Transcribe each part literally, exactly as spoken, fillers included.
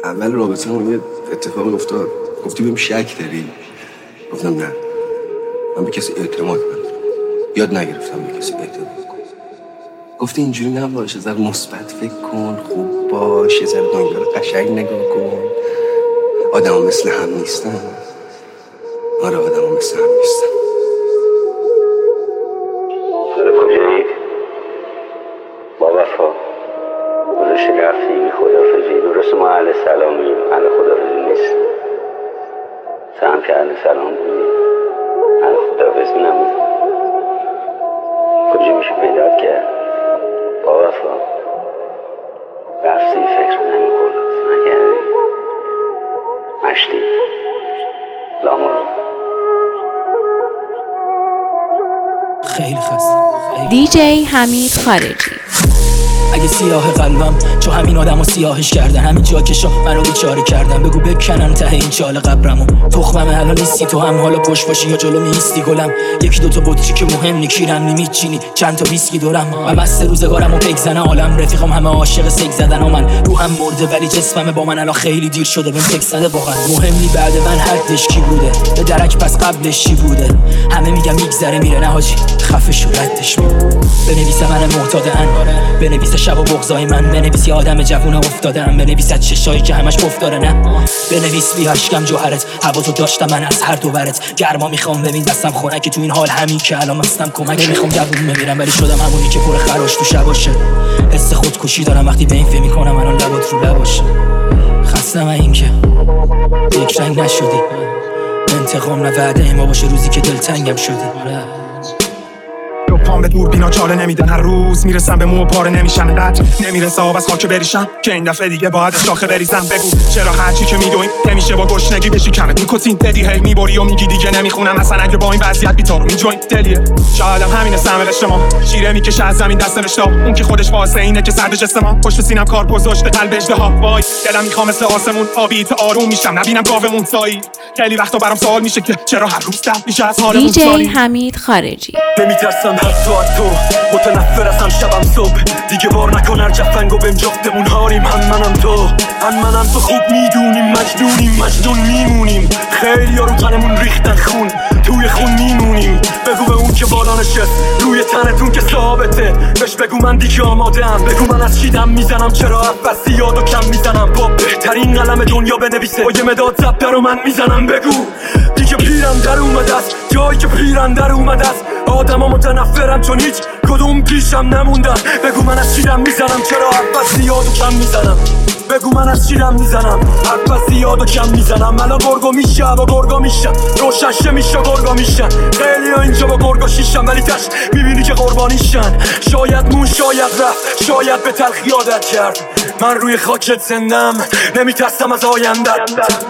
اول رابطه همون یه اتفاقی افتاد. گفتی بهم شک داری؟ گفتم نه، من به کسی اعتماد ندارم، یاد نگرفتم به کسی اعتماد کنم. گفتی اینجوری نباشه، ذره مثبت فکر کن، خوب باش، یه ذره دنیا رو قشنگ نگاه کن. آدم ها مثل هم نیستن. آره آدم ها مثل هم نیستن. سر کجایی؟ با وفا گذاشتی رفتی بی خدافزی. درست ما اهل سلامیم، اهل خدافزی نیست. سهم که اهل سلام بودی، اهل خدافزی نبودی. کجا میشه پیدات کرد؟ با وفا رفتی فکر نمی کنی نکردی مشتی لامورو. خیلی خسته. دی جی حمید خارجی. اگه سیاه قلبم چو همین آدمو سیاهش کردن، همین جا که شو منو بیچاره کردن، بگو بکنن ته این چاله قبرمو. تخمم الان نیستی تو، هم حالا پشت باشی یا جلو میستی گلم. یکی دوتا بطری که مهم نی کیرن میچینی، چند تا ویسکی دورم. و مست روزگارمو پک زنه عالم، رفیقام همه عاشق سگ زدن و من روحم مرده ولی جسمم با من الان خیلی دیر شده بهم تک زده. واقعا مهم نی بعد من حدش کی بوده، به درک پس قبلش چی بوده. همه میگم میگذره میره، نه حاجی خفه شو ردش می. بنویسم من معتاد ان، بنویس شب و بغضای من، بنویس یه آدم جوونه افتادم، بنویس از چشایی که همش پف داره. نه بنویس بی اشکم جوهرت، هواتو داشتم من از هر دو برت. گرما میخوام ببین دستم خنک تو این حال، همین که الان مستم کمک. میخوام جوون بمیرم ولی شدم همونی که پر خراش تو شباشه. حس خودکشی دارم وقتی به این فکر میکنم الان لبات رو لباشه. خستم این که یک رنگ نشدی، انتقام نه وعده ما باشه روزی که دلتنگم شدی. پام به دور بینا چاله نمیدن، هر روز میرسم به مو پاره نمیشن. قد نمیرسه آب از خاک بریشم که این دفعه دیگه باید شاخه بریزم. بگو چرا هرچی که میدوین نمیشه با گشنگی بشی کمت میکسین. ددی هی میبری و میگی دیگه نمیخونم، اصلا اگه با این وضعیت بیتارو میجوین دلیه. شایدم همینه سمل شما، شیره میکشه از زمین دست نوشتا. اون که خودش واسه اینه که سر بجسته ما، پشت سینم کار گذاشته قلب اژدها. وای دلم میخوام مثل آسمون آبی تا آروم میشم، نبینم گاومون سایی. خیلی وقتا برام سوال میشه که چرا هر روز دم میشه از حالمون. دی جی حمید خارجی. نمیترسم حتی از تو، متنفر ازم شبم صبح. دیگه بار نکن هر جفنگو بهم جفتمون هاریم. هم منم تو هم منم تو، خوب میدونیم مجنونیم مجنون میمونیم. خیلی ها رو تنمون ریختن خون، توی خون میمونیم. بگو به اون که بالا نشست روی تنتون که ثابته، بهش بگو من دیگه آمادم. بگو من از چی دم میزنم، چرا عباسی یادو کم میزنم. با بهترین قلم دنیا بنویسه با یه مداد زبده رو من میزنم. بگو دیگه پیرم در اومده است، جایی که پیرم در اومده است. آدم ها متنفرم چون هیچ کدوم پیشم نموندن. بگو من از چیرم میزنم، چرا عباسی یادو کم میزنم. بگو من از چیرم میزنم، عباسی یادو کم میزنم. الان گرگو میشه و گرگو میشن، روشنشه میشه گرگو میشن. خیلی ها اینجا با گرگو شیشن ولی تش میبینی که قربانیشن. شاید مون شاید رفت، شاید به تلخی عادت کرد. من روی خاکت زندم، نمیترسم از آیندت.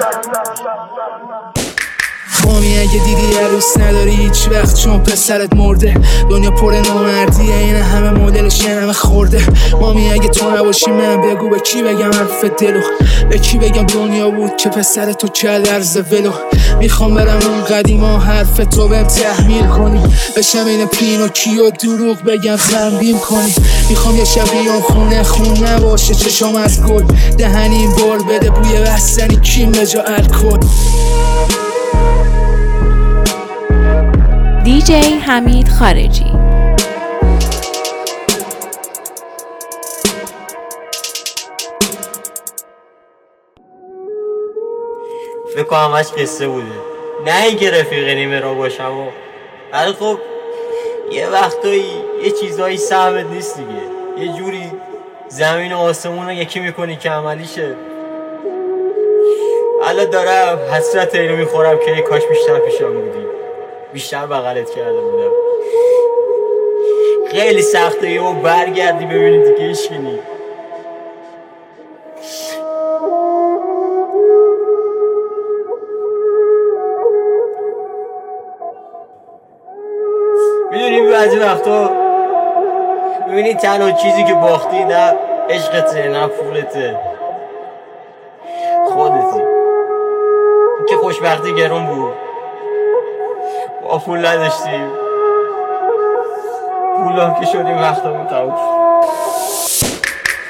مامی اگه دیدی عروس نداری هیچ وقت چون پسرت مرده. دنیا پر نامردیه، این همه مدلش یه همه خورده. مامی اگه تو نباشی من بگو به کی بگم حرف دلو، به کی بگم دنیا بود که پسر تو کرد عرض ولو. میخوام برم اون قدیما حرف تو بهم تحمیل کنی، بشم این پینوکیو دروغ بگم تنبیم کنی. میخوام یه شب بیام خونه خون نباشه چشام از گل، دهنی بار بده بوی بستنی کیم به جا الکل. دی جی حمید خارجی. فکر کنم همش قصه بوده، نه اینکه رفیق نیمه را باشم و ولی خب یه وقتایی یه چیزایی سهمت نیست دیگه. یه جوری زمین و آسمون رو یکی میکنی که عملیشه. الان دارم حسرت اینو میخورم که کاش بیشتر پیشم بودی، بیشتر بغلت کرده بودم. خیلی سخته یه و برگردی ببینی دیگه هیچکی نی. میدونی بعضی وقتا میبینی تنها چیزی که باختی نه عشقته نه پولته، خودتی. که خوشبختی گرون بود، با پول نداشتیم، پول هم که شدیم وقتمون تموم.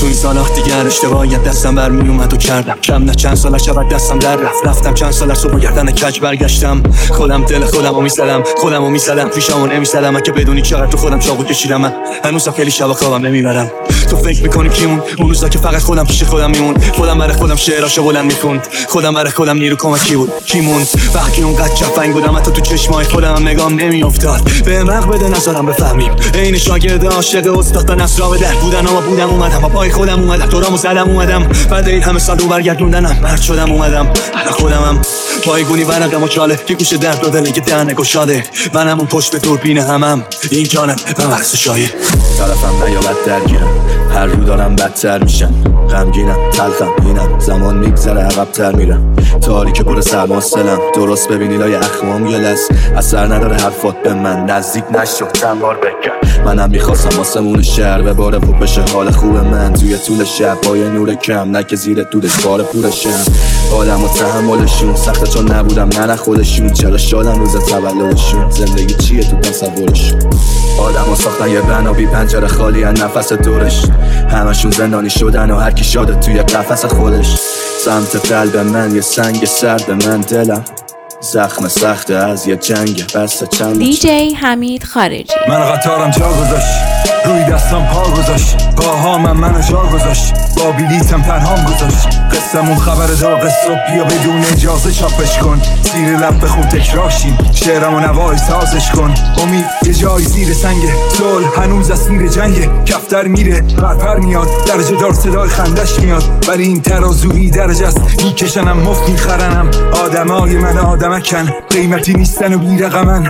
تو این سالا دیگر اشتباهیت دستم برمی اومد و کردم کم نه چند سال شبت دستم در رفت رفتم چند سال صبح گردن کج برگشتم خودم دل خودمو میزدم خودمو میزدم پیشمو نمیزدم که بدونی چقدر تو خودم چاقو کشیدم من هنوزم خیلی شب خوابم نمیبرم تو فکر میکنی کیمون اون روزا که فقط خودم پیش خودم میمون خودم برای خودم شعراشو بلند میخوند خودم برای خودم نیرو کمکی بود کیمون وقتی اونقدر جفنگ بودم حتی تو چشمای خودم نگام نمیافتاد بهم حق بده نذارم بفهمیم عین شاگرد عاشق استاد تا نصرا به در بودن اما بودم اومدم با پای خودم اومدم دورامو زدم اومدم بعد این همه سال رو برگردوندنم مرد شدم اومدم الان خودمم پایگونی ورقم و چاله که گوش درد داده لگه دهنه گشاده منم اون پشت به دوربین همم این جانم و مرس شایه طرفم نیابت درگیرم هر رو دارم بدتر میشم غمگینم تلخم اینم زمان میگذره عقب‌تر میرم تاریک پر سرما سلم درست ببینی لای اخمام یه لس اثر نداره حرفات به من نزدیک نشو چند بار بگم منم میخواستم آسمون شهر به باره خوب بشه حال خوب من توی طول شب با یه نور کم نه که زیر دودش بار پورشم آدم و تحملشون سخته چون نبودم نه نه خودشون چرا شادم روز تولدشون زندگی چیه تو تصورشون آدم ها ساختن یه بنا بی پنجره خالی از نفس دورش همشون زندانی شدن و هر کی شاده توی قفس خودش سمت قلب من یه سنگ سرد من دلم زخم سخت از یه جنگ بسته چند دی جی حمید خارجی من قطارم جا گذاشت روی دستم پا گذاشت پاهامم منو جا گذاشت با بلیتم تنهام گذاشت قصمون خبر داغ صبح بیا بدون اجازه چاپش کن زیر لب بخون تکراشیم شعرم و نوای سازش کن امید یه جای زیر سنگه صلح هنوز از سیر جنگه کفتر میره پرپر میاد درجه دار صدای خندش میاد ولی این ترازویی درجه است میکشنم مفت میخرنم آدمای من آدمکن قیمتی نیستن و بیرقمن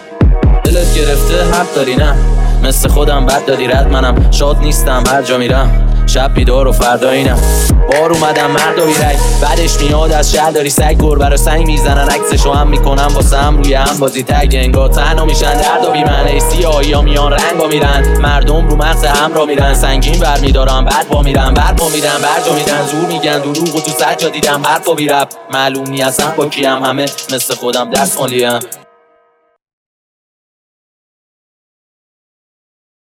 دلت گرفته حق داری نه مثل خودم بد داری رد منم شاد نیستم هر جا میرم شب بیدار و فردا اینم بار اومدم مرد و بیرک بعدش میاد از شهر داری سگ گربه رو سنگ میزنن عکسشو هم میکنم واسه هم روی هم بازی تگ انگار تنها میشن درد و بیمنه سیاهی ها میان رنگ ها میرن مردم رو مغز هم را میرن سنگین بر میدارم بعد با میرن بر با میرن بر جا میدن زور میگن دروغ و تو سجا دیدم حرف و بیرب معلوم نیستم با کیم همه مثل خودم دست مالیم